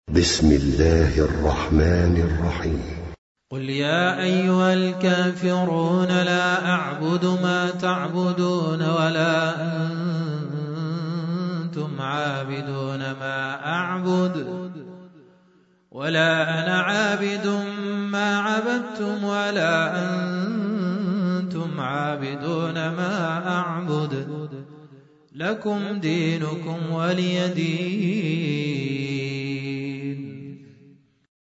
بسم الله الرحمن الرحيم. قل يا أيها الكافرون لا أعبد ما تعبدون ولا أنتم عابدون ما أعبد ولا أنا عابد ما عبدتم ولا أنتم عابدون ما أعبد لكم دينكم ولي دين.